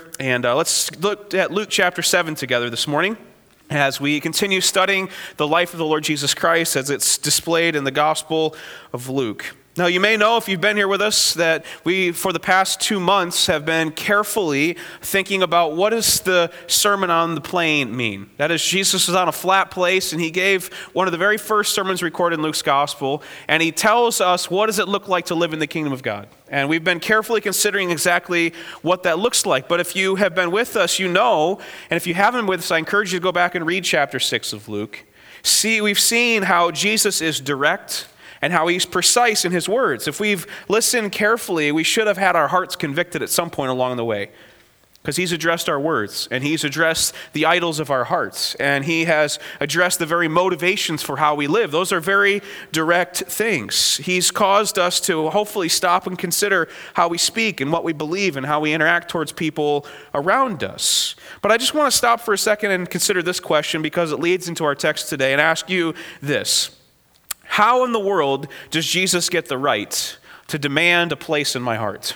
and let's look at Luke chapter 7 together this morning as we continue studying the life of the Lord Jesus Christ as it's displayed in the Gospel of Luke. Now, you may know, if you've been here with us, that we, for the past 2 months, have been carefully thinking about what does the Sermon on the Plain mean. That is, Jesus was on a flat place, and he gave one of the very first sermons recorded in Luke's Gospel, and he tells us what does it look like to live in the kingdom of God. And we've been carefully considering exactly what that looks like. But if you have been with us, you know, and if you haven't been with us, I encourage you to go back and read chapter 6 of Luke. We've seen how Jesus is direct and how he's precise in his words. If we've listened carefully, we should have had our hearts convicted at some point along the way, because he's addressed our words, and he's addressed the idols of our hearts, and he has addressed the very motivations for how we live. Those are very direct things. He's caused us to hopefully stop and consider how we speak and what we believe and how we interact towards people around us. But I just want to stop for a second and consider this question, because it leads into our text today, and ask you this. How in the world does Jesus get the right to demand a place in my heart?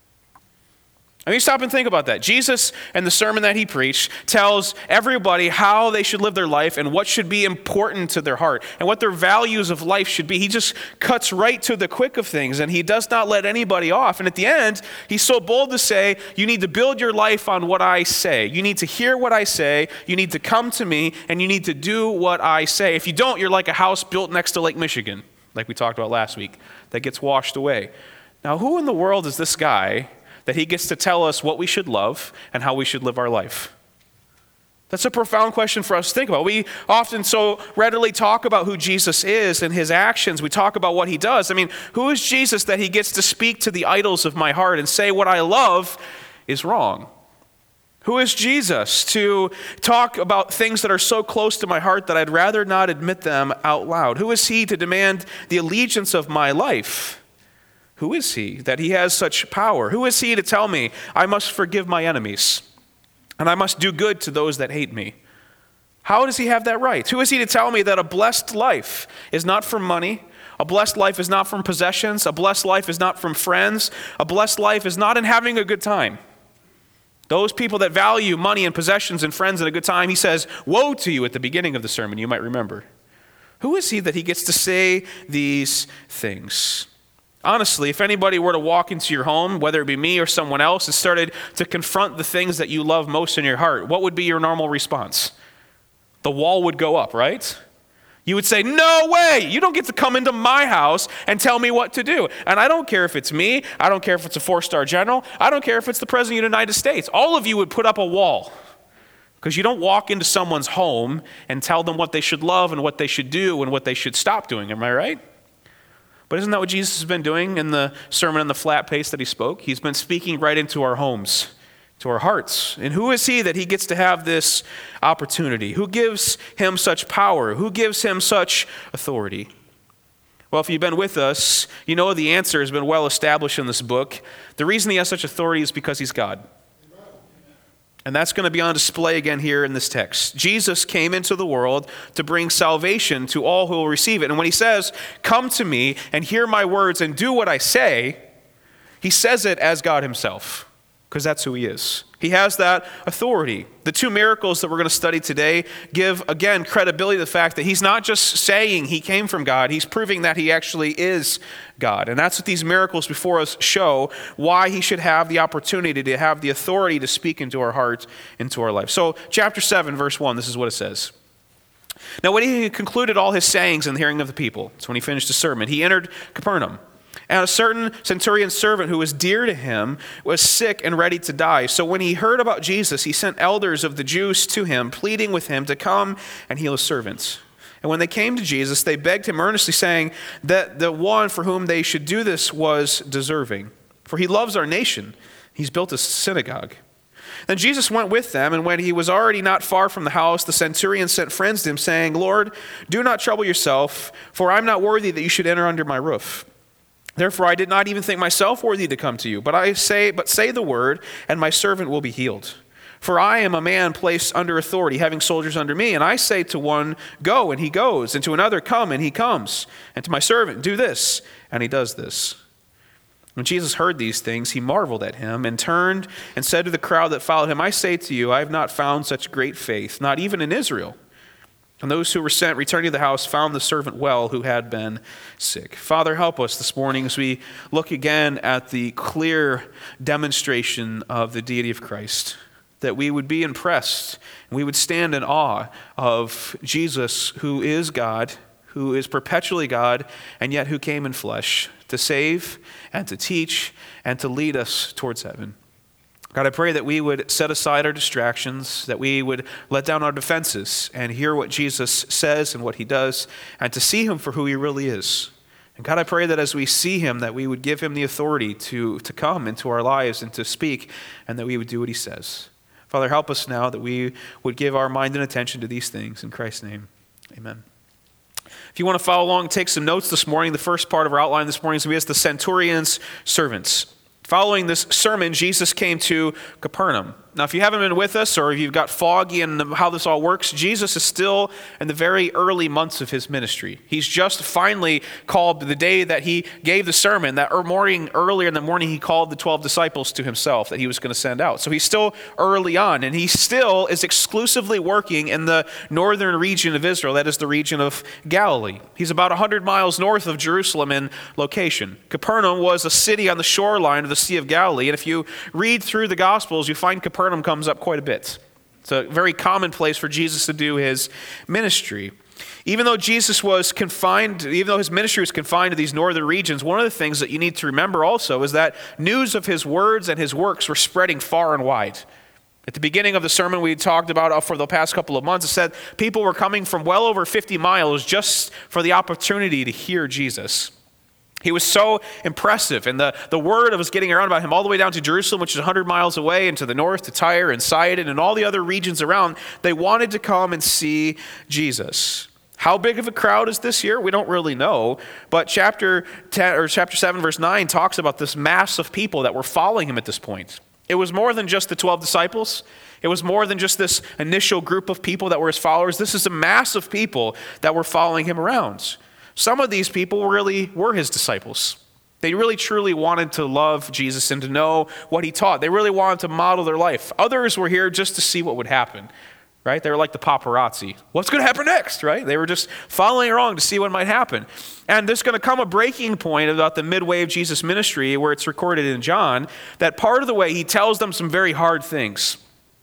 I mean, stop and think about that. Jesus, in the sermon that he preached, tells everybody how they should live their life and what should be important to their heart and what their values of life should be. He just cuts right to the quick of things, and he does not let anybody off. And at the end, he's so bold to say, you need to build your life on what I say. You need to hear what I say. You need to come to me, and you need to do what I say. If you don't, you're like a house built next to Lake Michigan, like we talked about last week, that gets washed away. Now, who in the world is this guy that he gets to tell us what we should love and how we should live our life? That's a profound question for us to think about. We often so readily talk about who Jesus is and his actions. We talk about what he does. I mean, who is Jesus that he gets to speak to the idols of my heart and say what I love is wrong? Who is Jesus to talk about things that are so close to my heart that I'd rather not admit them out loud? Who is he to demand the allegiance of my life? Who is he that he has such power? Who is he to tell me I must forgive my enemies and I must do good to those that hate me? How does he have that right? Who is he to tell me that a blessed life is not from money? A blessed life is not from possessions. A blessed life is not from friends. A blessed life is not in having a good time. Those people that value money and possessions and friends and a good time, he says, woe to you at the beginning of the sermon, you might remember. Who is he that he gets to say these things? Honestly, if anybody were to walk into your home, whether it be me or someone else, and started to confront the things that you love most in your heart, what would be your normal response? The wall would go up, right? You would say, no way, you don't get to come into my house and tell me what to do. And I don't care if it's me, I don't care if it's a 4-star general, I don't care if it's the President of the United States. All of you would put up a wall, because you don't walk into someone's home and tell them what they should love and what they should do and what they should stop doing, am I right? But isn't that what Jesus has been doing in the sermon on the flat pace that he spoke? He's been speaking right into our homes, to our hearts. And who is he that he gets to have this opportunity? Who gives him such power? Who gives him such authority? Well, if you've been with us, you know the answer has been well established in this book. The reason he has such authority is because he's God. And that's going to be on display again here in this text. Jesus came into the world to bring salvation to all who will receive it. And when he says, come to me and hear my words and do what I say, he says it as God himself, because that's who he is. He has that authority. The 2 miracles that we're going to study today give, again, credibility to the fact that he's not just saying he came from God, he's proving that he actually is God. And that's what these miracles before us show, why he should have the opportunity to have the authority to speak into our heart, into our life. So chapter 7, verse 1, this is what it says. Now when he had concluded all his sayings in the hearing of the people, so when he finished the sermon, he entered Capernaum. And a certain centurion's servant who was dear to him was sick and ready to die. So when he heard about Jesus, he sent elders of the Jews to him, pleading with him to come and heal his servant. And when they came to Jesus, they begged him earnestly, saying that the one for whom they should do this was deserving. For he loves our nation. He's built a synagogue. Then Jesus went with them, and when he was already not far from the house, the centurion sent friends to him, saying, Lord, do not trouble yourself, for I am not worthy that you should enter under my roof. Therefore, I did not even think myself worthy to come to you, but say the word, and my servant will be healed. For I am a man placed under authority, having soldiers under me, and I say to one, go, and he goes, and to another, come, and he comes, and to my servant, do this, and he does this. When Jesus heard these things, he marveled at him and turned and said to the crowd that followed him, I say to you, I have not found such great faith, not even in Israel. And those who were sent, returning to the house, found the servant well who had been sick. Father, help us this morning as we look again at the clear demonstration of the deity of Christ, that we would be impressed and we would stand in awe of Jesus, who is God, who is perpetually God, and yet who came in flesh to save and to teach and to lead us towards heaven. God, I pray that we would set aside our distractions, that we would let down our defenses and hear what Jesus says and what he does, and to see him for who he really is. And God, I pray that as we see him, that we would give him the authority to come into our lives and to speak, and that we would do what he says. Father, help us now that we would give our mind and attention to these things. In Christ's name, amen. If you want to follow along, take some notes this morning. The first part of our outline this morning is going to be as the centurion's servants. Following this sermon, Jesus came to Capernaum. Now, if you haven't been with us or if you've got foggy in how this all works, Jesus is still in the very early months of his ministry. He's just finally called the day that he gave the sermon, that morning, earlier in the morning, he called the 12 disciples to himself that he was going to send out. So he's still early on, and he still is exclusively working in the northern region of Israel, that is the region of Galilee. He's about 100 miles north of Jerusalem in location. Capernaum was a city on the shoreline of the Sea of Galilee, and if you read through the Gospels, you find Capernaum comes up quite a bit. It's a very common place for Jesus to do his ministry. Even though Jesus was confined, even though his ministry was confined to these northern regions, one of the things that you need to remember also is that news of his words and his works were spreading far and wide. At the beginning of the sermon we talked about for the past couple of months, it said people were coming from well over 50 miles just for the opportunity to hear Jesus. He was so impressive, and the word was getting around about him all the way down to Jerusalem, which is 100 miles away, and to the north to Tyre and Sidon and all the other regions around. They wanted to come and see Jesus. How big of a crowd is this here? We don't really know, but chapter 7, verse 9 talks about this mass of people that were following him at this point. It was more than just the 12 disciples. It was more than just this initial group of people that were his followers. This is a mass of people that were following him around. Some of these people really were his disciples. They really truly wanted to love Jesus and to know what he taught. They really wanted to model their life. Others were here just to see what would happen, right? They were like the paparazzi. What's going to happen next, right? They were just following along to see what might happen. And there's going to come a breaking point about the midway of Jesus' ministry where it's recorded in John that part of the way he tells them some very hard things.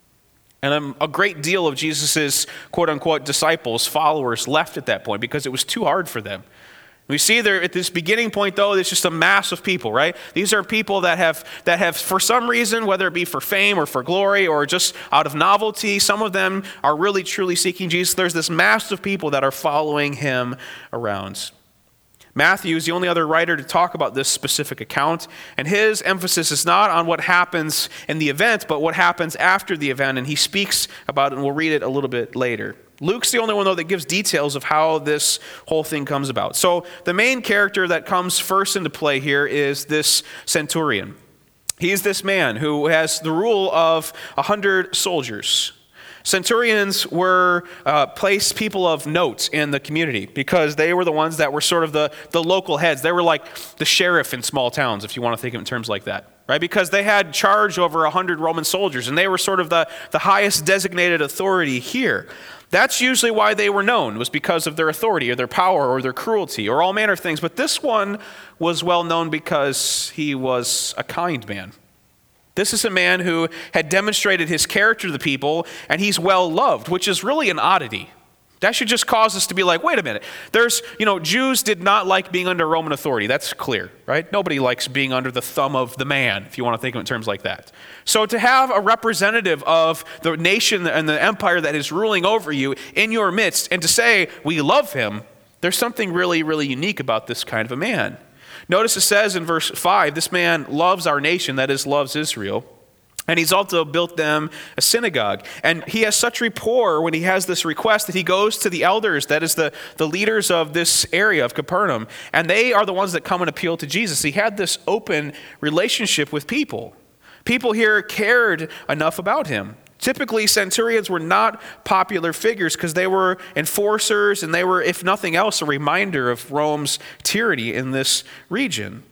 And a great deal of Jesus' quote-unquote disciples, followers, left at that point because it was too hard for them. We see there at this beginning point, though, it's just a mass of people, right? These are people that have, for some reason, whether it be for fame or for glory or just out of novelty, some of them are really, truly seeking Jesus. There's this mass of people that are following him around. Matthew is the only other writer to talk about this specific account, and his emphasis is not on what happens in the event, but what happens after the event, and he speaks about it, and we'll read it a little bit later. Luke's the only one, though, that gives details of how this whole thing comes about. So the main character that comes first into play here is this centurion. He's this man who has the rule of 100 soldiers. Centurions were people of note in the community because they were the ones that were sort of the local heads. They were like the sheriff in small towns, if you want to think of it in terms like that, right? Because they had charge over 100 Roman soldiers, and they were sort of the highest designated authority here. That's usually why they were known, was because of their authority or their power or their cruelty or all manner of things. But this one was well known because he was a kind man. This is a man who had demonstrated his character to the people, and he's well loved, which is really an oddity. That should just cause us to be like, wait a minute. Jews did not like being under Roman authority. That's clear, right? Nobody likes being under the thumb of the man, if you want to think of it in terms like that. So to have a representative of the nation and the empire that is ruling over you in your midst, and to say, we love him, there's something really, really unique about this kind of a man. Notice it says in verse 5, this man loves our nation, that is, loves Israel. And he's also built them a synagogue. And he has such rapport when he has this request that he goes to the elders, that is the leaders of this area of Capernaum, and they are the ones that come and appeal to Jesus. He had this open relationship with people. People here cared enough about him. Typically, centurions were not popular figures because they were enforcers and they were, if nothing else, a reminder of Rome's tyranny in this region.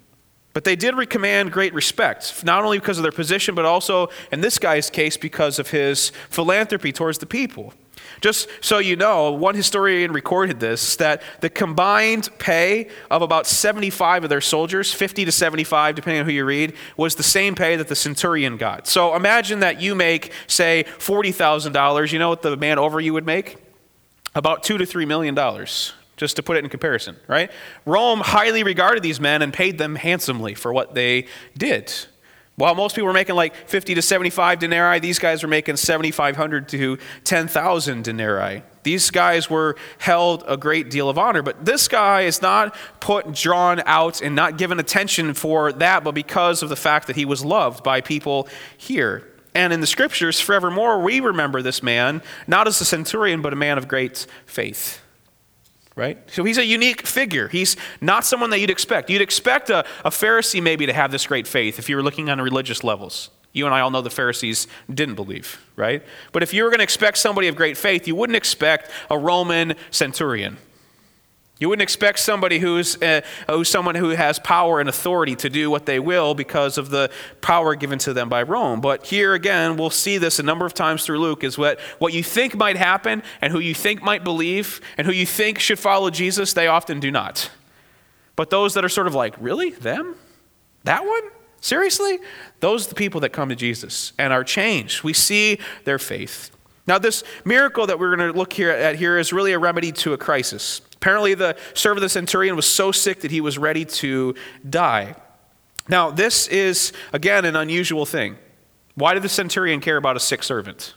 But they did command great respect, not only because of their position, but also, in this guy's case, because of his philanthropy towards the people. Just so you know, one historian recorded this, that the combined pay of about 75 of their soldiers, 50 to 75, depending on who you read, was the same pay that the centurion got. So imagine that you make, say, $40,000. You know what the man over you would make? About $2 to $3 million, just to put it in comparison, right? Rome highly regarded these men and paid them handsomely for what they did. While most people were making like 50 to 75 denarii, these guys were making 7,500 to 10,000 denarii. These guys were held a great deal of honor. But this guy is not drawn out and not given attention for that, but because of the fact that he was loved by people here. And in the scriptures, forevermore, we remember this man, not as a centurion, but a man of great faith. Right? So he's a unique figure. He's not someone that you'd expect. You'd expect a Pharisee maybe to have this great faith if you were looking on religious levels. You and I all know the Pharisees didn't believe, right? But if you were going to expect somebody of great faith, you wouldn't expect a Roman centurion. You wouldn't expect somebody who's someone who has power and authority to do what they will because of the power given to them by Rome. But here again, we'll see this a number of times through Luke, is what you think might happen and who you think might believe and who you think should follow Jesus, they often do not. But those that are sort of like, really? Them? That one? Seriously? Those are the people that come to Jesus and are changed. We see their faith. Now, this miracle that we're going to look at here is really a remedy to a crisis. Apparently, the servant of the centurion was so sick that he was ready to die. Now, this is, again, an unusual thing. Why did the centurion care about a sick servant?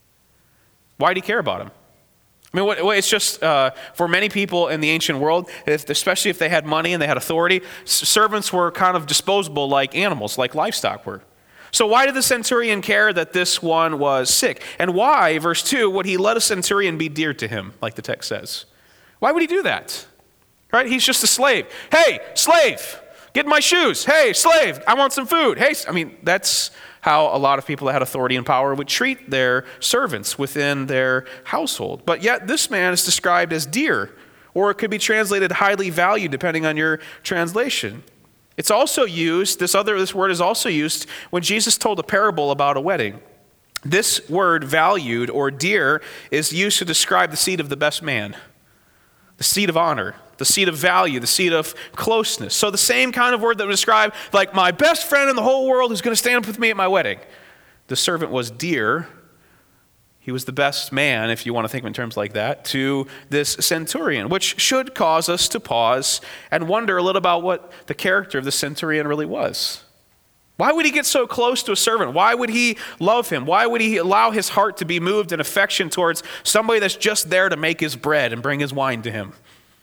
Why did he care about him? I mean, it's just, for many people in the ancient world, especially if they had money and they had authority, servants were kind of disposable like animals, like livestock were. So why did the centurion care that this one was sick? And why, verse 2, would he let a centurion be dear to him, like the text says? Why would he do that? Right? He's just a slave. Hey, slave, get my shoes. Hey, slave, I want some food. Hey, I mean, that's how a lot of people that had authority and power would treat their servants within their household. But yet this man is described as dear, or it could be translated highly valued, depending on your translation. It's also used, this word is also used when Jesus told a parable about a wedding. This word, valued or dear, is used to describe the seat of the best man, the seat of honor, the seat of value, the seat of closeness. So the same kind of word that would describe, like, my best friend in the whole world who's going to stand up with me at my wedding. The servant was dear. He was the best man, if you want to think in terms like that, to this centurion, which should cause us to pause and wonder a little about what the character of the centurion really was. Why would he get so close to a servant? Why would he love him? Why would he allow his heart to be moved in affection towards somebody that's just there to make his bread and bring his wine to him?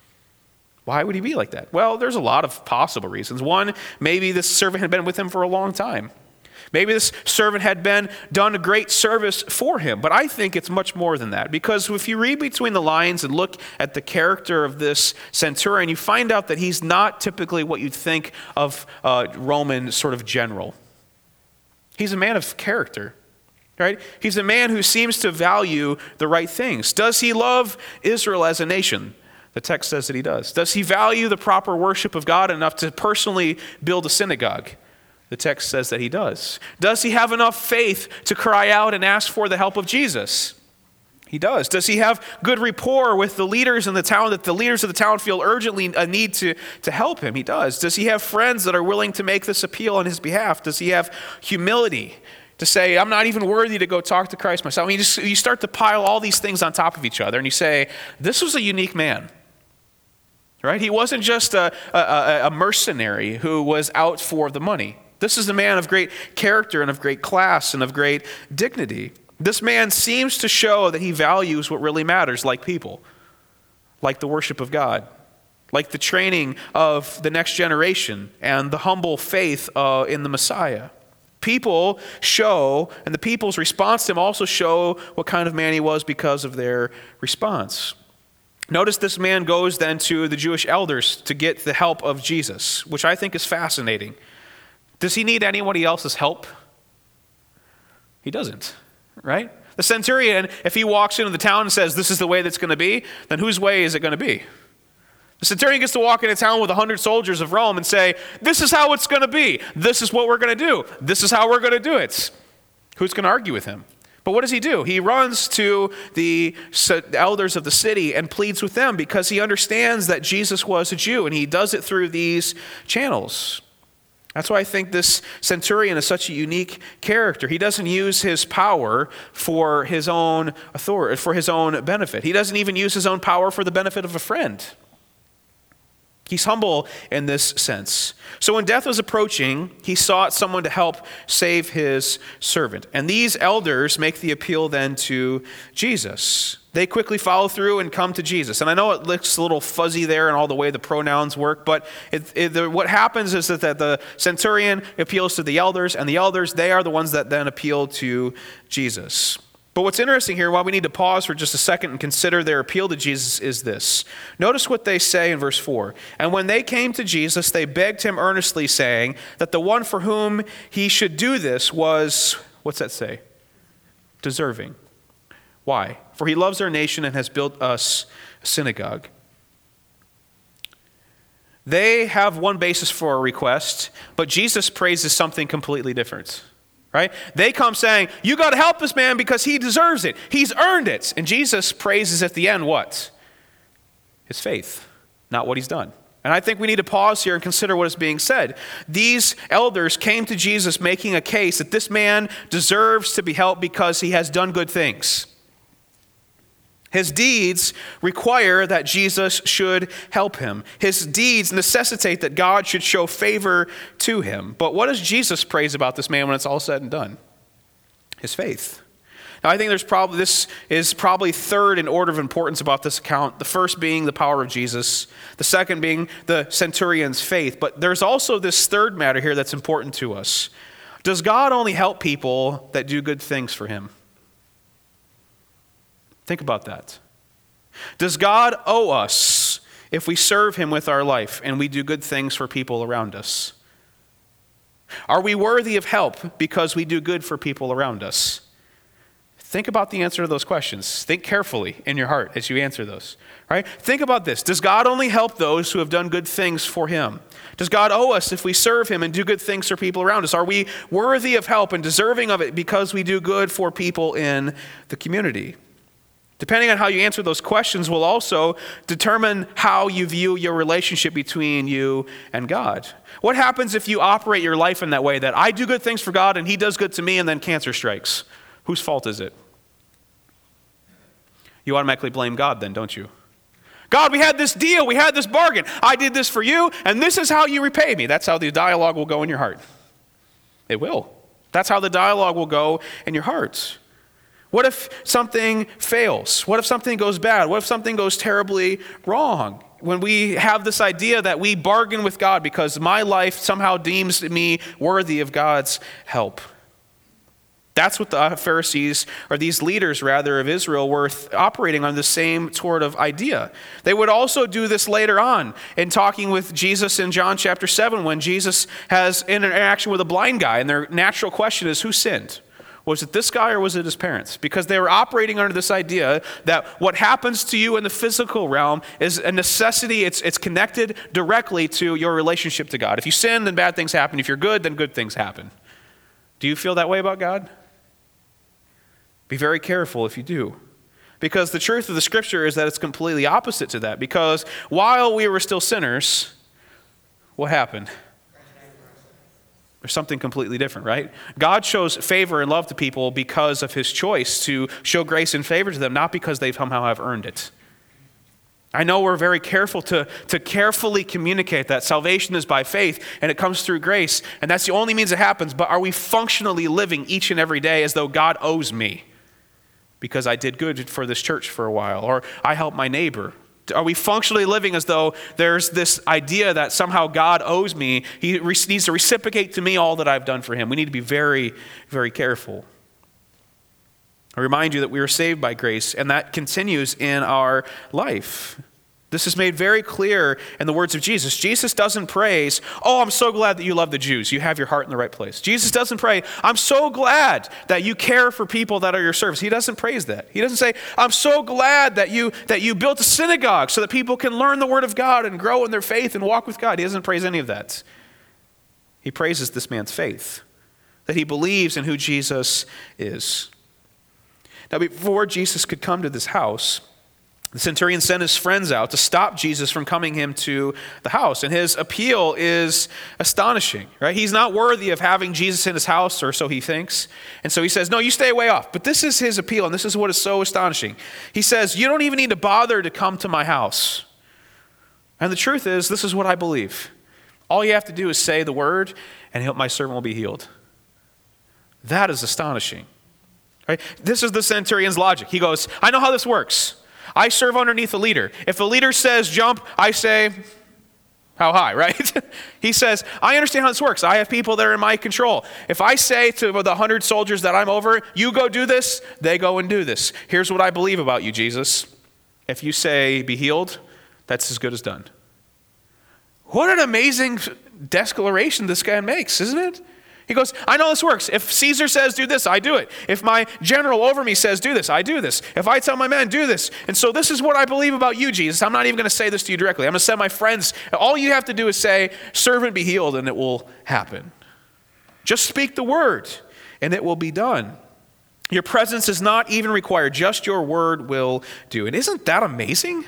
Why would he be like that? Well, there's a lot of possible reasons. One, maybe this servant had been with him for a long time. Maybe this servant had done a great service for him, but I think it's much more than that, because if you read between the lines and look at the character of this centurion, you find out that he's not typically what you'd think of a Roman sort of general. He's a man of character, right? He's a man who seems to value the right things. Does he love Israel as a nation? The text says that he does. Does he value the proper worship of God enough to personally build a synagogue? The text says that he does. Does he have enough faith to cry out and ask for the help of Jesus? He does. Does he have good rapport with the leaders in the town, that the leaders of the town feel urgently a need to help him? He does. Does he have friends that are willing to make this appeal on his behalf? Does he have humility to say, I'm not even worthy to go talk to Christ myself? I mean, you start to pile all these things on top of each other and you say, this was a unique man. Right? He wasn't just a mercenary who was out for the money. This is a man of great character and of great class and of great dignity. This man seems to show that he values what really matters, like people, like the worship of God, like the training of the next generation and the humble faith in the Messiah. People show, and the people's response to him also show what kind of man he was because of their response. Notice this man goes then to the Jewish elders to get the help of Jesus, which I think is fascinating. Does he need anybody else's help? He doesn't, right? The centurion, if he walks into the town and says, this is the way that's going to be, then whose way is it going to be? The centurion gets to walk into town with 100 soldiers of Rome and say, this is how it's going to be. This is what we're going to do. This is how we're going to do it. Who's going to argue with him? But what does he do? He runs to the elders of the city and pleads with them because he understands that Jesus was a Jew, and he does it through these channels. That's why I think this centurion is such a unique character. He doesn't use his power for his own authority, for his own benefit. He doesn't even use his own power for the benefit of a friend. He's humble in this sense. So when death was approaching, he sought someone to help save his servant. And these elders make the appeal then to Jesus. They quickly follow through and come to Jesus. And I know it looks a little fuzzy there in all the way the pronouns work, but what happens is that the centurion appeals to the elders, and the elders, they are the ones that then appeal to Jesus. But what's interesting here, why we need to pause for just a second and consider their appeal to Jesus, is this. Notice what they say in verse 4. And when they came to Jesus, they begged him earnestly, saying that the one for whom he should do this was, what's that say? Deserving. Why? For he loves our nation and has built us a synagogue. They have one basis for a request, but Jesus praises something completely different. Right? They come saying, you got to help this man because he deserves it. He's earned it. And Jesus praises at the end what? His faith, not what he's done. And I think we need to pause here and consider what is being said. These elders came to Jesus making a case that this man deserves to be helped because he has done good things. His deeds require that Jesus should help him. His deeds necessitate that God should show favor to him. But what does Jesus praise about this man when it's all said and done? His faith. Now, I think this is probably third in order of importance about this account. The first being the power of Jesus. The second being the centurion's faith. But there's also this third matter here that's important to us. Does God only help people that do good things for him? Think about that. Does God owe us if we serve him with our life and we do good things for people around us? Are we worthy of help because we do good for people around us? Think about the answer to those questions. Think carefully in your heart as you answer those. Right? Think about this. Does God only help those who have done good things for him? Does God owe us if we serve him and do good things for people around us? Are we worthy of help and deserving of it because we do good for people in the community? Depending on how you answer those questions will also determine how you view your relationship between you and God. What happens if you operate your life in that way, that I do good things for God and he does good to me and then cancer strikes? Whose fault is it? You automatically blame God then, don't you? God, we had this deal, we had this bargain. I did this for you and this is how you repay me. That's how the dialogue will go in your heart. It will. That's how the dialogue will go in your heart. What if something fails? What if something goes bad? What if something goes terribly wrong? When we have this idea that we bargain with God because my life somehow deems me worthy of God's help. That's what the Pharisees, or these leaders rather of Israel, were operating on the same sort of idea. They would also do this later on in talking with Jesus in John chapter 7 when Jesus has an interaction with a blind guy and their natural question is, who sinned? Was it this guy or was it his parents? Because they were operating under this idea that what happens to you in the physical realm is a necessity. It's connected directly to your relationship to God. If you sin, then bad things happen. If you're good, then good things happen. Do you feel that way about God? Be very careful if you do. Because the truth of the scripture is that it's completely opposite to that. Because while we were still sinners, what happened? There's something completely different, right? God shows favor and love to people because of his choice to show grace and favor to them, not because they somehow have earned it. I know we're very careful to carefully communicate that salvation is by faith and it comes through grace, and that's the only means it happens, but are we functionally living each and every day as though God owes me because I did good for this church for a while, or I helped my neighbor? Are we functionally living as though there's this idea that somehow God owes me? He needs to reciprocate to me all that I've done for him. We need to be very, very careful. I remind you that we are saved by grace, and that continues in our life. This is made very clear in the words of Jesus. Jesus doesn't praise, "Oh, I'm so glad that you love the Jews. You have your heart in the right place." Jesus doesn't pray, "I'm so glad that you care for people that are your servants." He doesn't praise that. He doesn't say, "I'm so glad that you built a synagogue so that people can learn the word of God and grow in their faith and walk with God." He doesn't praise any of that. He praises this man's faith, that he believes in who Jesus is. Now, before Jesus could come to this house, the centurion sent his friends out to stop Jesus from coming him to the house. And his appeal is astonishing, right? He's not worthy of having Jesus in his house, or so he thinks. And so he says, "No, you stay way off." But this is his appeal, and this is what is so astonishing. He says, "You don't even need to bother to come to my house." And the truth is, this is what I believe. All you have to do is say the word, and my servant will be healed. That is astonishing. Right? This is the centurion's logic. He goes, "I know how this works. I serve underneath a leader. If the leader says jump, I say, how high," right? He says, "I understand how this works. I have people that are in my control. If I say to the 100 soldiers that I'm over, you go do this, they go and do this. Here's what I believe about you, Jesus. If you say be healed, that's as good as done." What an amazing declaration this guy makes, isn't it? He goes, "I know this works. If Caesar says do this, I do it. If my general over me says do this, I do this. If I tell my men do this. And so this is what I believe about you, Jesus. I'm not even going to say this to you directly. I'm going to send my friends. All you have to do is say, 'Servant, be healed,' and it will happen. Just speak the word, and it will be done. Your presence is not even required. Just your word will do." And isn't that amazing?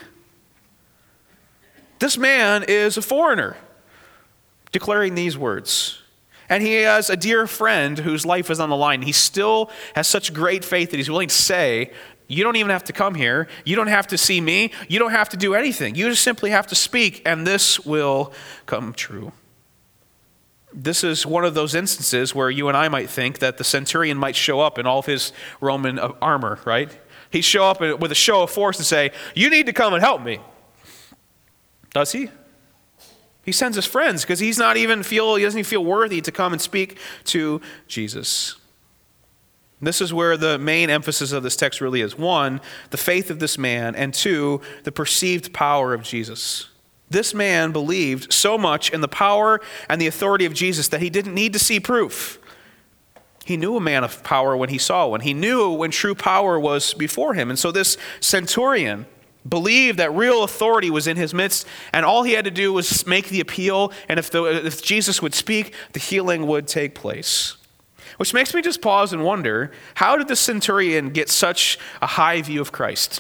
This man is a foreigner declaring these words. And he has a dear friend whose life is on the line. He still has such great faith that he's willing to say, "You don't even have to come here. You don't have to see me. You don't have to do anything. You just simply have to speak, and this will come true." This is one of those instances where you and I might think that the centurion might show up in all of his Roman armor, right? He'd show up with a show of force and say, "You need to come and help me." Does he? He sends his friends because he doesn't even feel worthy to come and speak to Jesus. This is where the main emphasis of this text really is. One, the faith of this man, and two, the perceived power of Jesus. This man believed so much in the power and the authority of Jesus that he didn't need to see proof. He knew a man of power when he saw one. He knew when true power was before him. And so this centurion believed that real authority was in his midst, and all he had to do was make the appeal, and if Jesus would speak, the healing would take place. Which makes me just pause and wonder, how did the centurion get such a high view of Christ?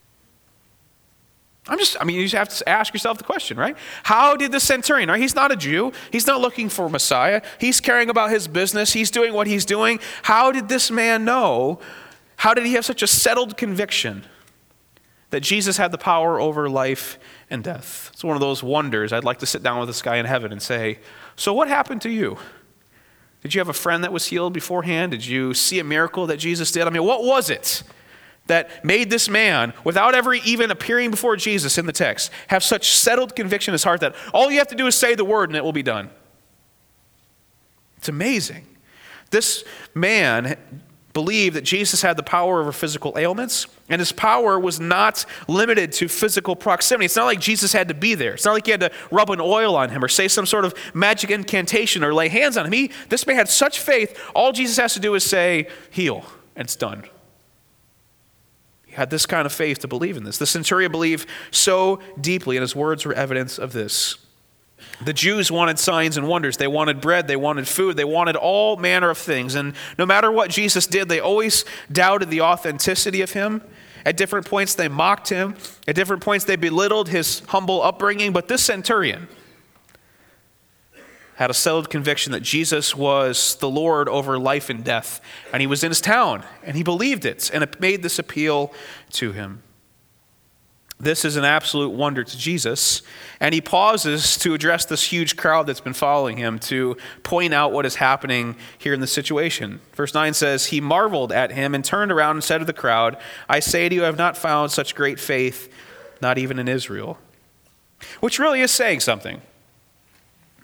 You just have to ask yourself the question, right? How did the centurion, right? He's not a Jew. He's not looking for Messiah. He's caring about his business. He's doing what he's doing. How did this man know? How did he have such a settled conviction that Jesus had the power over life and death? It's one of those wonders. I'd like to sit down with this guy in heaven and say, "So what happened to you? Did you have a friend that was healed beforehand? Did you see a miracle that Jesus did? What was it that made this man, without ever even appearing before Jesus in the text, have such settled conviction in his heart that all you have to do is say the word and it will be done?" It's amazing. This man believed that Jesus had the power over physical ailments, and his power was not limited to physical proximity. It's not like Jesus had to be there. It's not like he had to rub an oil on him or say some sort of magic incantation or lay hands on him. This man had such faith, all Jesus has to do is say, "Heal," and it's done. He had this kind of faith to believe in this. The centurion believed so deeply, and his words were evidence of this. The Jews wanted signs and wonders. They wanted bread. They wanted food. They wanted all manner of things. And no matter what Jesus did, they always doubted the authenticity of him. At different points, they mocked him. At different points, they belittled his humble upbringing. But this centurion had a settled conviction that Jesus was the Lord over life and death. And he was in his town, and he believed it, and it made this appeal to him. This is an absolute wonder to Jesus, and he pauses to address this huge crowd that's been following him to point out what is happening here in the situation. Verse 9 says, "He marveled at him and turned around and said to the crowd, 'I say to you, I have not found such great faith, not even in Israel.'" Which really is saying something.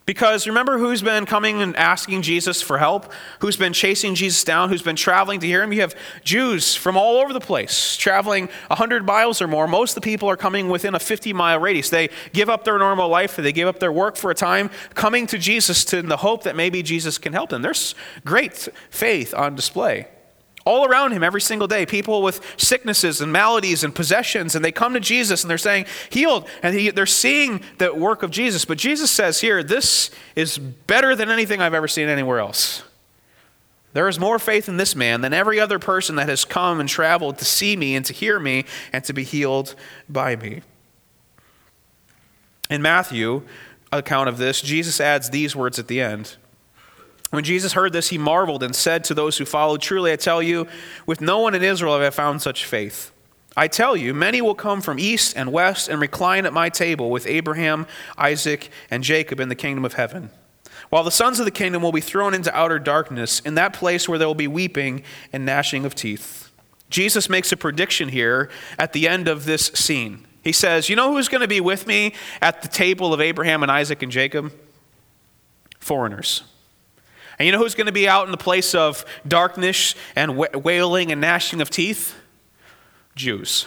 Because remember who's been coming and asking Jesus for help? Who's been chasing Jesus down? Who's been traveling to hear him? You have Jews from all over the place, traveling 100 miles or more. Most of the people are coming within a 50-mile radius. They give up their normal life, they give up their work for a time, coming to Jesus in the hope that maybe Jesus can help them. There's great faith on display. All around him every single day, people with sicknesses and maladies and possessions, and they come to Jesus and they're saying, healed, and they're seeing the work of Jesus. But Jesus says here, this is better than anything I've ever seen anywhere else. There is more faith in this man than every other person that has come and traveled to see me and to hear me and to be healed by me. In Matthew, account of this, Jesus adds these words at the end. When Jesus heard this, he marveled and said to those who followed, truly I tell you, with no one in Israel have I found such faith. I tell you, many will come from east and west and recline at my table with Abraham, Isaac, and Jacob in the kingdom of heaven. While the sons of the kingdom will be thrown into outer darkness, in that place where there will be weeping and gnashing of teeth. Jesus makes a prediction here at the end of this scene. He says, you know who's going to be with me at the table of Abraham and Isaac and Jacob? Foreigners. And you know who's going to be out in the place of darkness and wailing and gnashing of teeth? Jews.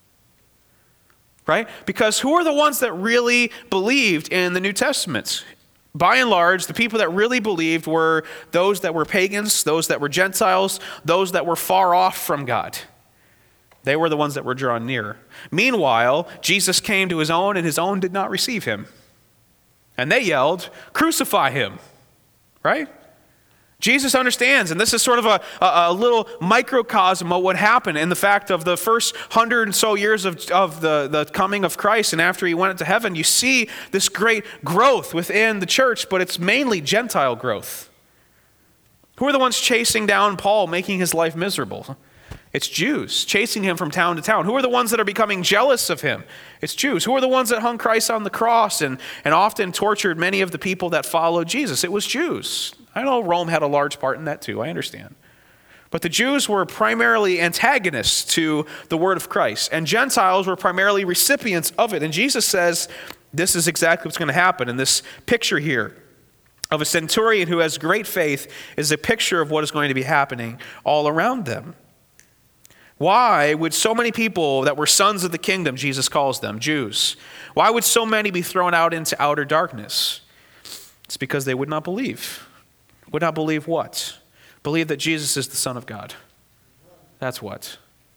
Right? Because who are the ones that really believed in the New Testament? By and large, the people that really believed were those that were pagans, those that were Gentiles, those that were far off from God. They were the ones that were drawn near. Meanwhile, Jesus came to his own, and his own did not receive him. And they yelled, crucify him. Right? Jesus understands, and this is sort of a little microcosm of what happened in the fact of the first 100 and so years of the coming of Christ, and after he went into heaven, you see this great growth within the church, but it's mainly Gentile growth. Who are the ones chasing down Paul, making his life miserable? It's Jews, chasing him from town to town. Who are the ones that are becoming jealous of him? It's Jews. Who are the ones that hung Christ on the cross and often tortured many of the people that followed Jesus? It was Jews. I know Rome had a large part in that too, I understand. But the Jews were primarily antagonists to the word of Christ, and Gentiles were primarily recipients of it. And Jesus says this is exactly what's going to happen. And this picture here of a centurion who has great faith is a picture of what is going to be happening all around them. Why would so many people that were sons of the kingdom, Jesus calls them, Jews, why would so many be thrown out into outer darkness? It's because they would not believe. Would not believe what? Believe that Jesus is the Son of God. That's what.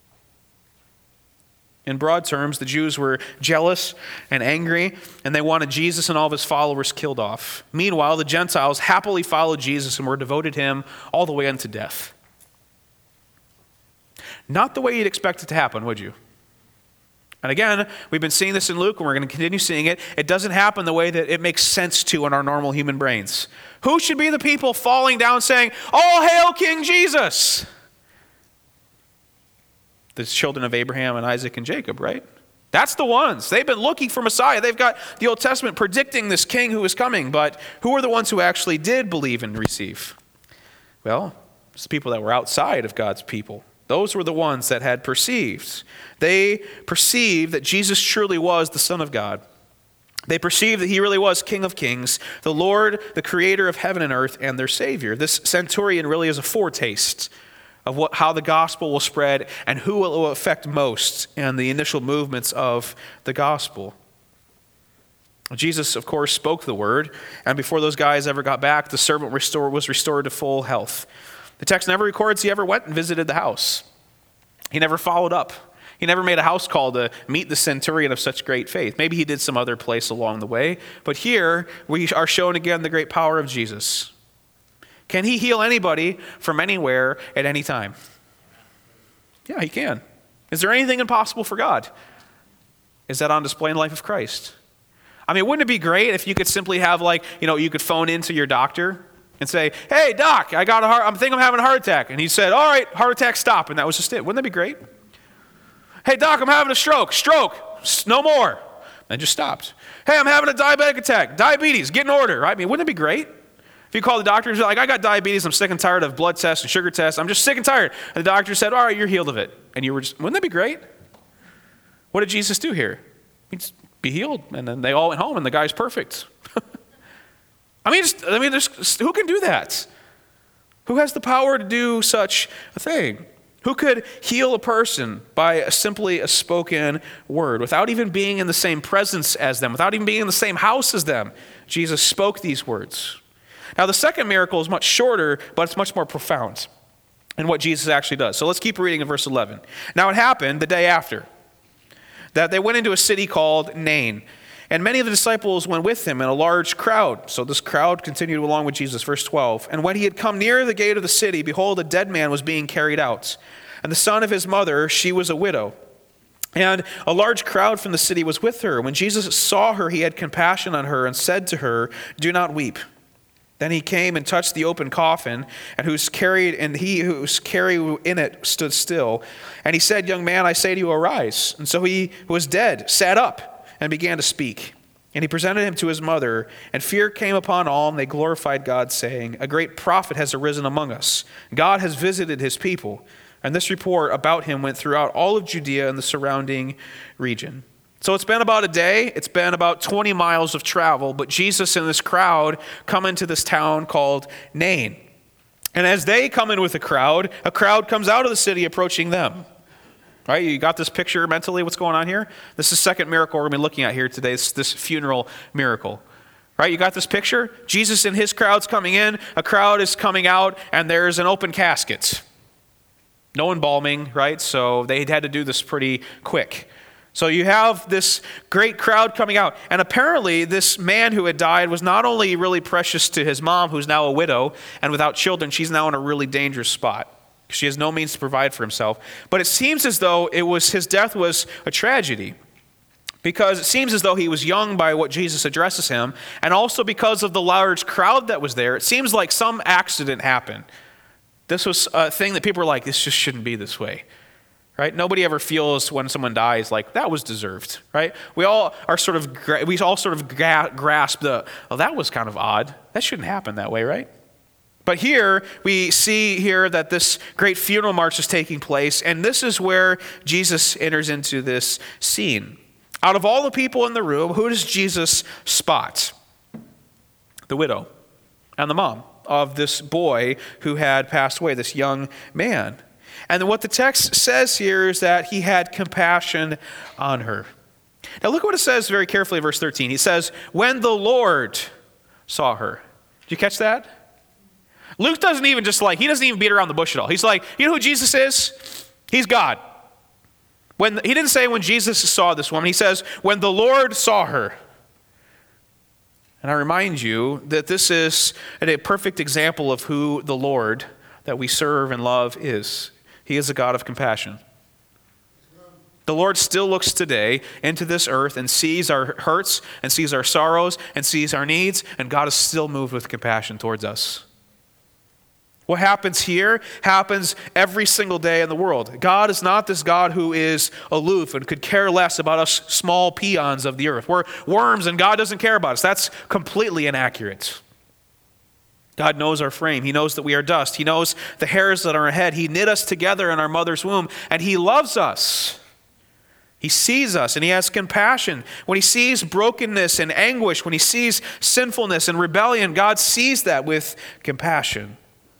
In broad terms, the Jews were jealous and angry, and they wanted Jesus and all of his followers killed off. Meanwhile, the Gentiles happily followed Jesus and were devoted to him all the way unto death. Not the way you'd expect it to happen, would you? And again, we've been seeing this in Luke, and we're going to continue seeing it. It doesn't happen the way that it makes sense to in our normal human brains. Who should be the people falling down saying, "All hail King Jesus"? The children of Abraham and Isaac and Jacob, right? That's the ones. They've been looking for Messiah. They've got the Old Testament predicting this king who is coming. But who are the ones who actually did believe and receive? Well, it's the people that were outside of God's people. Those were the ones that had perceived. They perceived that Jesus truly was the Son of God. They perceived that he really was King of Kings, the Lord, the creator of heaven and earth, and their Savior. This centurion really is a foretaste of how the gospel will spread and who it will affect most in the initial movements of the gospel. Jesus, of course, spoke the word, and before those guys ever got back, the servant was restored to full health. The text never records he ever went and visited the house. He never followed up. He never made a house call to meet the centurion of such great faith. Maybe he did some other place along the way. But here we are shown again the great power of Jesus. Can he heal anybody from anywhere at any time? Yeah, he can. Is there anything impossible for God? Is that on display in the life of Christ? I mean, wouldn't it be great if you could simply have you could phone into your doctor and say, "Hey, doc, I think I'm having a heart attack." And he said, "All right, heart attack, stop." And that was just it. Wouldn't that be great? "Hey, doc, I'm having a stroke. Stroke. No more." And just stopped. "Hey, I'm having a diabetic attack. Diabetes. Get in order." Right? I mean, wouldn't it be great? If you call the doctor and you're like, "I got diabetes. I'm sick and tired of blood tests and sugar tests. I'm just sick and tired." And the doctor said, "All right, you're healed of it." And you were just, wouldn't that be great? What did Jesus do here? He'd be healed. And then they all went home and the guy's perfect. Who can do that? Who has the power to do such a thing? Who could heal a person by simply a spoken word without even being in the same presence as them, without even being in the same house as them? Jesus spoke these words. Now, the second miracle is much shorter, but it's much more profound in what Jesus actually does. So let's keep reading in verse 11. Now, it happened the day after that they went into a city called Nain, and many of the disciples went with him, and a large crowd. So this crowd continued along with Jesus. Verse 12. And when he had come near the gate of the city, behold, a dead man was being carried out. And the son of his mother, she was a widow. And a large crowd from the city was with her. When Jesus saw her, he had compassion on her and said to her, "Do not weep." Then he came and touched the open coffin, and he whose carry in it stood still. And he said, "Young man, I say to you, arise." And so he who was dead sat up and began to speak. And he presented him to his mother, and fear came upon all, and they glorified God, saying, "A great prophet has arisen among us. God has visited his people." And this report about him went throughout all of Judea and the surrounding region. So it's been about a day. It's been about 20 miles of travel, but Jesus and this crowd come into this town called Nain. And as they come in with a crowd comes out of the city approaching them. Right? You got this picture mentally, what's going on here? This is the second miracle we're going to be looking at here today, this funeral miracle. Right? You got this picture? Jesus and his crowd's coming in, a crowd is coming out, and there's an open casket. No embalming, right? So they had to do this pretty quick. So you have this great crowd coming out. And apparently this man who had died was not only really precious to his mom, who's now a widow, and without children, she's now in a really dangerous spot. She has no means to provide for himself. But it seems as though his death was a tragedy, because it seems as though he was young by what Jesus addresses him, and also because of the large crowd that was there, it seems like some accident happened. This was a thing that people were like, this just shouldn't be this way. Right? Nobody ever feels when someone dies like that was deserved, right? We all sort of grasp that was kind of odd. That shouldn't happen that way, right? But here, we see here that this great funeral march is taking place, and this is where Jesus enters into this scene. Out of all the people in the room, who does Jesus spot? The widow and the mom of this boy who had passed away, this young man. And what the text says here is that he had compassion on her. Now look what it says very carefully in verse 13. He says, when the Lord saw her. Did you catch that? Luke doesn't even he doesn't even beat around the bush at all. He's like, you know who Jesus is? He's God. He didn't say when Jesus saw this woman. He says, when the Lord saw her. And I remind you that this is a perfect example of who the Lord that we serve and love is. He is a God of compassion. The Lord still looks today into this earth and sees our hurts and sees our sorrows and sees our needs, and God is still moved with compassion towards us. What happens here happens every single day in the world. God is not this God who is aloof and could care less about us small peons of the earth. We're worms and God doesn't care about us. That's completely inaccurate. God knows our frame. He knows that we are dust. He knows the hairs that are on our head. He knit us together in our mother's womb, and He loves us. He sees us, and He has compassion. When He sees brokenness and anguish, when He sees sinfulness and rebellion, God sees that with compassion.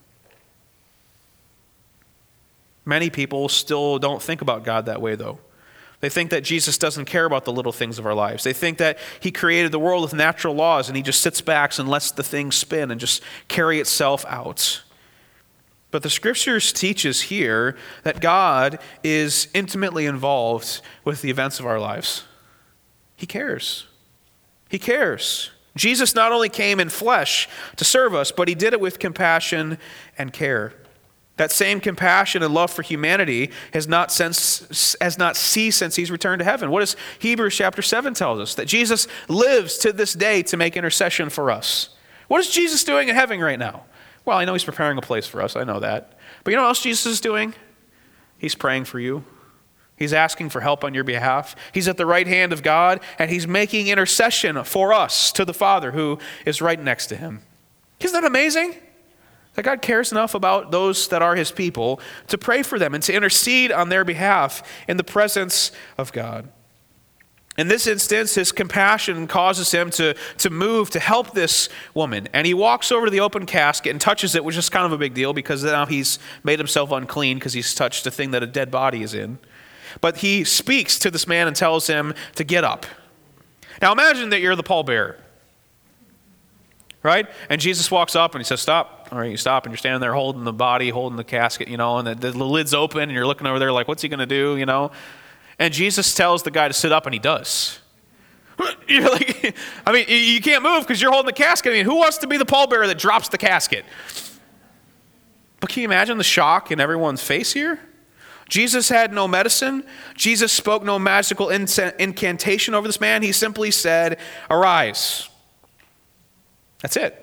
Many people still don't think about God that way, though. They think that Jesus doesn't care about the little things of our lives. They think that He created the world with natural laws and He just sits back and lets the thing spin and just carry itself out. But the Scriptures teaches here that God is intimately involved with the events of our lives. He cares. He cares. Jesus not only came in flesh to serve us, but He did it with compassion and care. That same compassion and love for humanity has not ceased since He's returned to heaven. What does Hebrews chapter 7 tells us? That Jesus lives to this day to make intercession for us. What is Jesus doing in heaven right now? Well, I know He's preparing a place for us. I know that. But you know what else Jesus is doing? He's praying for you. He's asking for help on your behalf. He's at the right hand of God, and He's making intercession for us to the Father who is right next to Him. Isn't that amazing? That God cares enough about those that are His people to pray for them and to intercede on their behalf in the presence of God. In this instance, his compassion causes him to move to help this woman. And he walks over to the open casket and touches it, which is kind of a big deal because now he's made himself unclean because he's touched a thing that a dead body is in. But he speaks to this man and tells him to get up. Now imagine that you're the pallbearer, right? And Jesus walks up and he says, stop. All right, you stop and you're standing there holding the body, holding the casket, and the lid's open and you're looking over there like, what's he going to do, And Jesus tells the guy to sit up, and he does. You're like, you can't move because you're holding the casket. Who wants to be the pallbearer that drops the casket? But can you imagine the shock in everyone's face here? Jesus had no medicine. Jesus spoke no magical incantation over this man. He simply said, arise. That's it.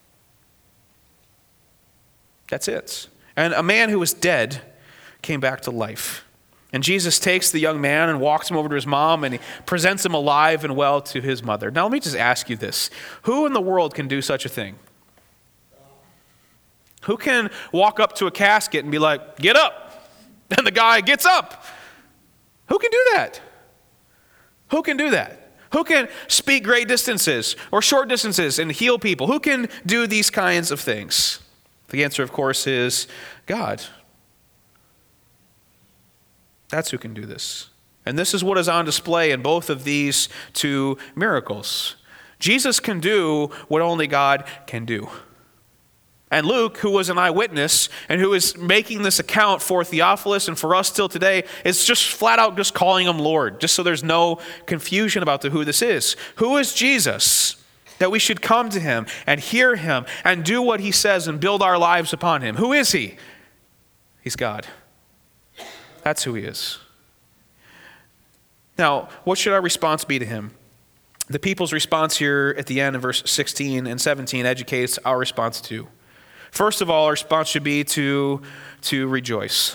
That's it. And a man who was dead came back to life. And Jesus takes the young man and walks him over to his mom, and he presents him alive and well to his mother. Now let me just ask you this. Who in the world can do such a thing? Who can walk up to a casket and be like, get up? And the guy gets up. Who can do that? Who can do that? Who can speak great distances or short distances and heal people? Who can do these kinds of things? The answer, of course, is God. That's who can do this. And this is what is on display in both of these two miracles. Jesus can do what only God can do. And Luke, who was an eyewitness and who is making this account for Theophilus and for us still today, is just flat out just calling him Lord, just so there's no confusion about who this is. Who is Jesus that we should come to him and hear him and do what he says and build our lives upon him? Who is he? He's God. That's who he is. Now, what should our response be to him? The people's response here at the end of verse 16 and 17 educates our response too. First of all, our response should be to rejoice.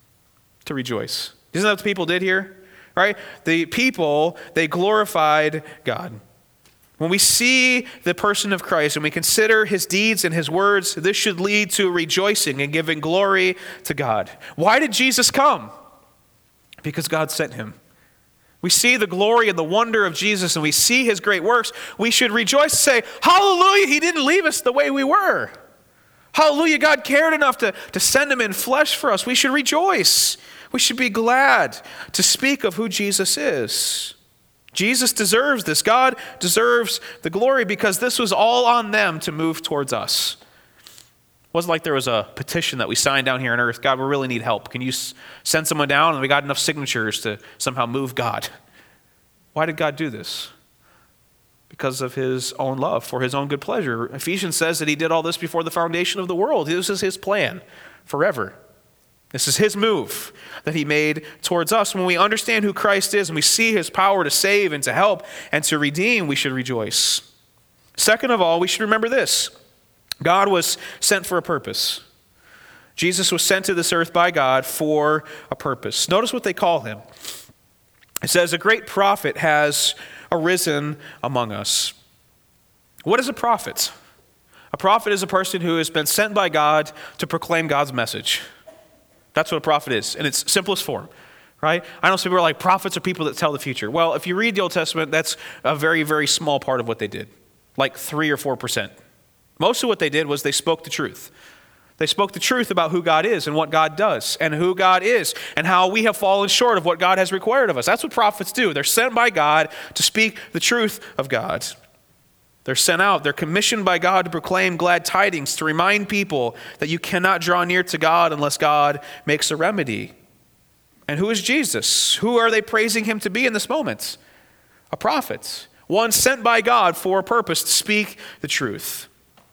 To rejoice. Isn't that what the people did here? Right? The people, they glorified God. When we see the person of Christ and we consider his deeds and his words, this should lead to rejoicing and giving glory to God. Why did Jesus come? Because God sent him. We see the glory and the wonder of Jesus and we see his great works. We should rejoice and say, hallelujah, he didn't leave us the way we were. Hallelujah, God cared enough to send him in flesh for us. We should rejoice. We should be glad to speak of who Jesus is. Jesus deserves this. God deserves the glory because this was all on them to move towards us. It wasn't like there was a petition that we signed down here on earth. God, we really need help. Can you send someone down? And we got enough signatures to somehow move God. Why did God do this? Because of his own love, for his own good pleasure. Ephesians says that he did all this before the foundation of the world. This is his plan forever. This is his move that he made towards us. When we understand who Christ is and we see his power to save and to help and to redeem, we should rejoice. Second of all, we should remember this. God was sent for a purpose. Jesus was sent to this earth by God for a purpose. Notice what they call him. It says, a great prophet has arisen among us. What is a prophet? A prophet is a person who has been sent by God to proclaim God's message. That's what a prophet is in its simplest form, right? I know some people are like, prophets are people that tell the future. Well, if you read the Old Testament, that's a very, very small part of what they did, like 3 or 4%. Most of what they did was they spoke the truth. They spoke the truth about who God is and what God does and who God is and how we have fallen short of what God has required of us. That's what prophets do. They're sent by God to speak the truth of God. They're sent out. They're commissioned by God to proclaim glad tidings, to remind people that you cannot draw near to God unless God makes a remedy. And who is Jesus? Who are they praising him to be in this moment? A prophet. One sent by God for a purpose to speak the truth.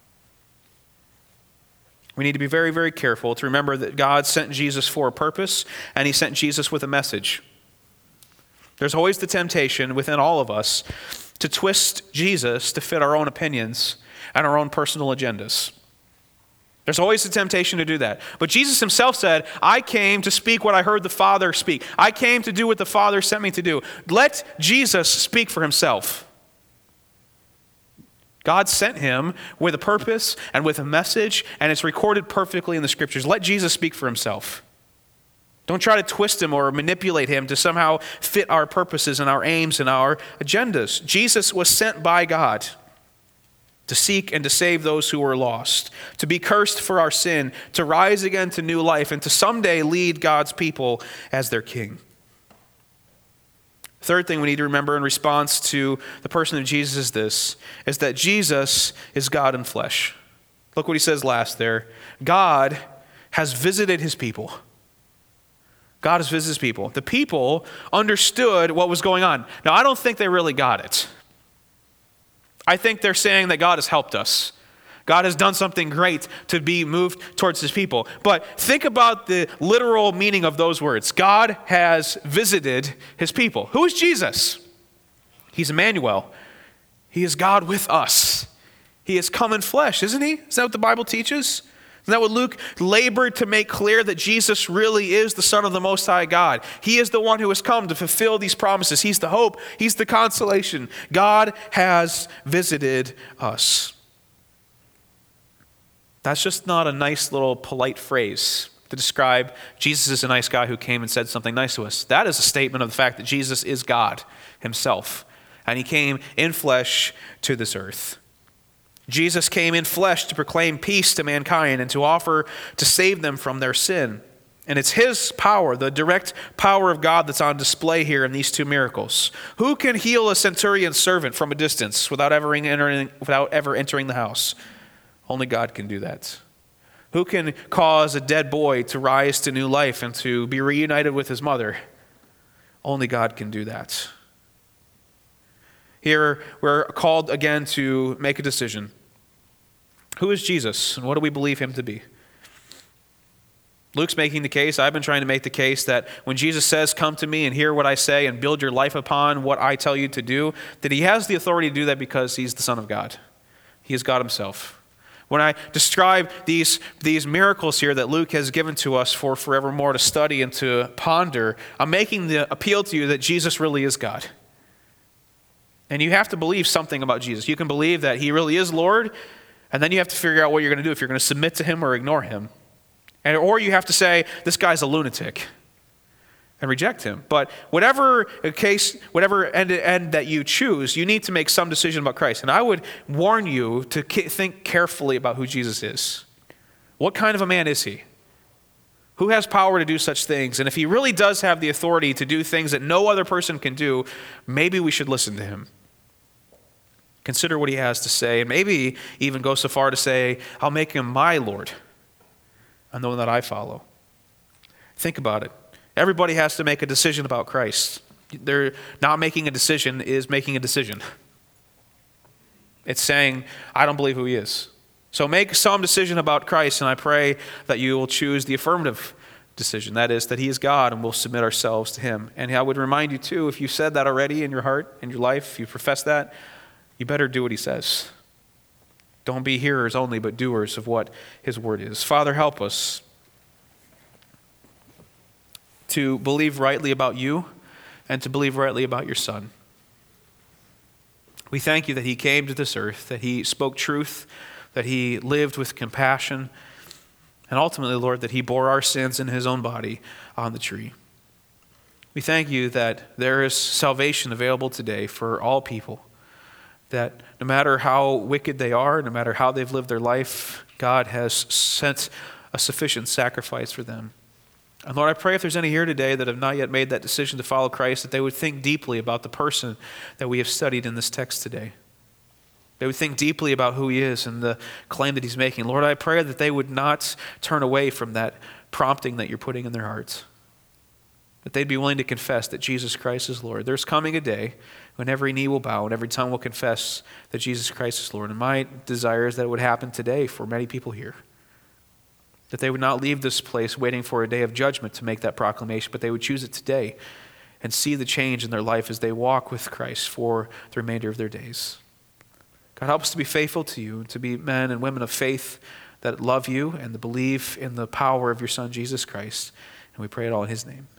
We need to be very, very careful to remember that God sent Jesus for a purpose, and he sent Jesus with a message. There's always the temptation within all of us to twist Jesus to fit our own opinions and our own personal agendas. There's always the temptation to do that. But Jesus himself said, I came to speak what I heard the Father speak. I came to do what the Father sent me to do. Let Jesus speak for himself. God sent him with a purpose and with a message, and it's recorded perfectly in the scriptures. Let Jesus speak for himself. Don't try to twist him or manipulate him to somehow fit our purposes and our aims and our agendas. Jesus was sent by God to seek and to save those who were lost, to be cursed for our sin, to rise again to new life, and to someday lead God's people as their king. Third thing we need to remember in response to the person of Jesus is that Jesus is God in flesh. Look what he says last there. God has visited his people. God has visited his people. The people understood what was going on. Now, I don't think they really got it. I think they're saying that God has helped us. God has done something great to be moved towards his people. But think about the literal meaning of those words. God has visited his people. Who is Jesus? He's Emmanuel. He is God with us. He has come in flesh, isn't he? Is that what the Bible teaches? Isn't that what Luke labored to make clear, that Jesus really is the Son of the Most High God? He is the one who has come to fulfill these promises. He's the hope. He's the consolation. God has visited us. That's just not a nice little polite phrase to describe Jesus is a nice guy who came and said something nice to us. That is a statement of the fact that Jesus is God himself, and he came in flesh to this earth. Jesus came in flesh to proclaim peace to mankind and to offer to save them from their sin. And it's his power, the direct power of God, that's on display here in these two miracles. Who can heal a centurion's servant from a distance without ever entering the house? Only God can do that. Who can cause a dead boy to rise to new life and to be reunited with his mother? Only God can do that. Here we're called again to make a decision. Who is Jesus, and what do we believe him to be? Luke's making the case, I've been trying to make the case, that when Jesus says, come to me and hear what I say and build your life upon what I tell you to do, that he has the authority to do that because he's the Son of God. He is God himself. When I describe these miracles here that Luke has given to us for forevermore to study and to ponder, I'm making the appeal to you that Jesus really is God. And you have to believe something about Jesus. You can believe that he really is Lord, and then you have to figure out what you're going to do, if you're going to submit to him or ignore him. Or you have to say, this guy's a lunatic, and reject him. But whatever end that you choose, you need to make some decision about Christ. And I would warn you to think carefully about who Jesus is. What kind of a man is he? Who has power to do such things? And if he really does have the authority to do things that no other person can do, maybe we should listen to him. Consider what he has to say, and maybe even go so far to say, I'll make him my Lord, and the one that I follow. Think about it. Everybody has to make a decision about Christ. They're not making a decision is making a decision. It's saying, I don't believe who he is. So make some decision about Christ, and I pray that you will choose the affirmative decision. That is, that he is God, and we'll submit ourselves to him. And I would remind you too, if you've said that already in your heart, in your life, if you profess that, you better do what he says. Don't be hearers only, but doers of what his word is. Father, help us to believe rightly about you and to believe rightly about your Son. We thank you that he came to this earth, that he spoke truth, that he lived with compassion, and ultimately, Lord, that he bore our sins in his own body on the tree. We thank you that there is salvation available today for all people, that no matter how wicked they are, no matter how they've lived their life, God has sent a sufficient sacrifice for them. And Lord, I pray if there's any here today that have not yet made that decision to follow Christ, that they would think deeply about the person that we have studied in this text today. They would think deeply about who he is and the claim that he's making. Lord, I pray that they would not turn away from that prompting that you're putting in their hearts, that they'd be willing to confess that Jesus Christ is Lord. There's coming a day when every knee will bow and every tongue will confess that Jesus Christ is Lord. And my desire is that it would happen today for many people here, that they would not leave this place waiting for a day of judgment to make that proclamation, but they would choose it today and see the change in their life as they walk with Christ for the remainder of their days. God, help us to be faithful to you, to be men and women of faith that love you and to believe in the power of your Son, Jesus Christ. And we pray it all in his name.